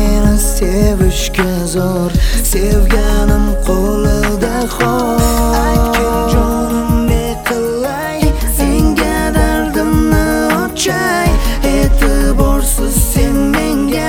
meni sevishga zo'r, sevganim qo'lida xor. Aytgin jonim ne qilay, senga dardimni ochay. E'tiborsiz sen menga,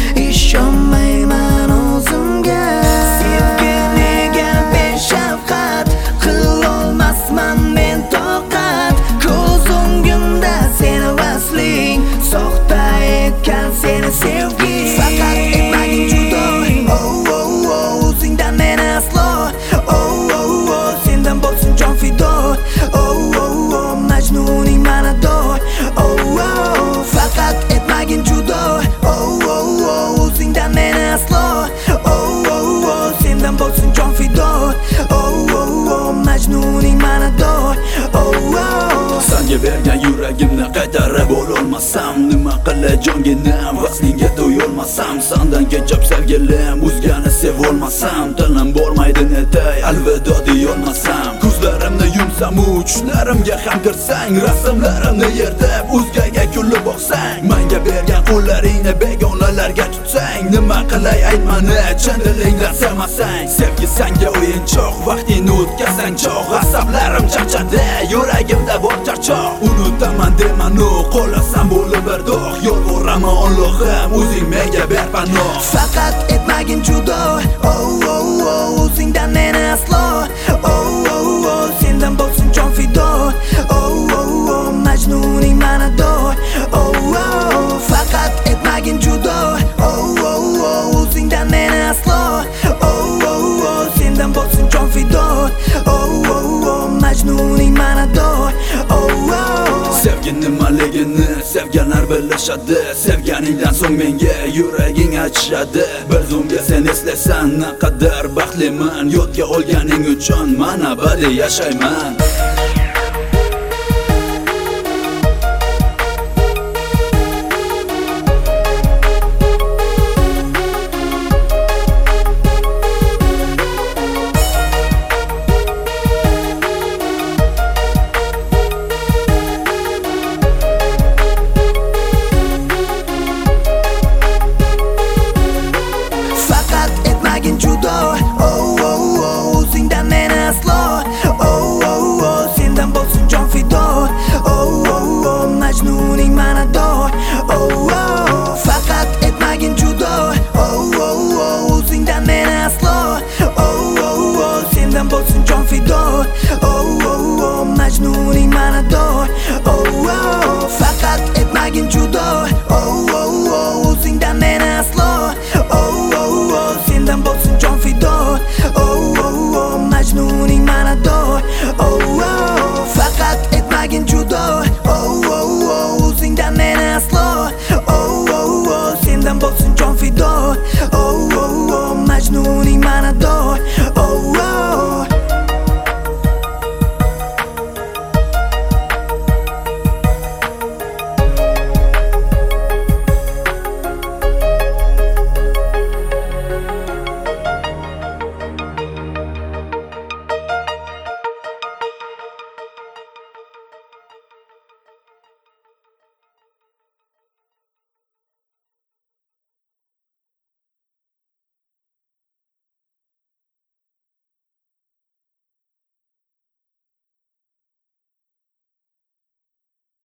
ishonmayman o'zimga. Sevginiga beshafqat qilolmasman men toqat. Ko'z o'ngimda seni vasling, soxta ekan seni sevgi. Faqat etmagin judo, oh oh oh, o'zingdan meni aslo. Oh oh oh, sendan bo'lsin jon fido. Oh oh oh, Majnuning manador. Oh oh, faqat etmagin judo, oh oh oh, o'zingdan meni aslo. Oh oh oh, sendan bo'lsin jon fido. Oh oh oh, Majnuning manador. Oh oh, senga bergan yuragimni qaytarib ololmasam, nima qilay jongina vaslingga to'yolmasam. Sendan kechib sevgilim, o'zgani sevolmasam, tilim bormaydi netay alvido deyolmasam. Ko'zlarimni yumsam tushlarimga ham kirsang, rasmlarimni yirtib o'zgaga kulib boqsang, menga bergan qo'llaringni begonalarga tutsang, nima qilay aytmani chin dilingdan sevmasang. Sevgi senga o'yinchoq, vaqtingni o'tkazsang choq, asablarim charchadi, yuragimda bor charchoq. Unutaman demanu, qo'lasam bo'lib bir dog', yolvoraman Allohim, o'zing menga ber panoh. Faqat etmagin judo, oh oh oh, o'zingdan meni aslo. Oh oh oh, sendan bo'lsin jon fido. Oh oh oh, Majnuning manador. Oh oh, faqat etmagin judo, oh oh oh, o'zingdan meni aslo. Oh oh oh, sendan bo'lsin jon fido. Oh oh oh, Majnuning manador. Oh oh, sevgi nimaligini sevganlar bilishadi, sevganingdan so'ng menga yuraging achishadi. Bir zumga sen eslasan naqadar baxtliman, yodga olganing uchun men abadiy yashayman.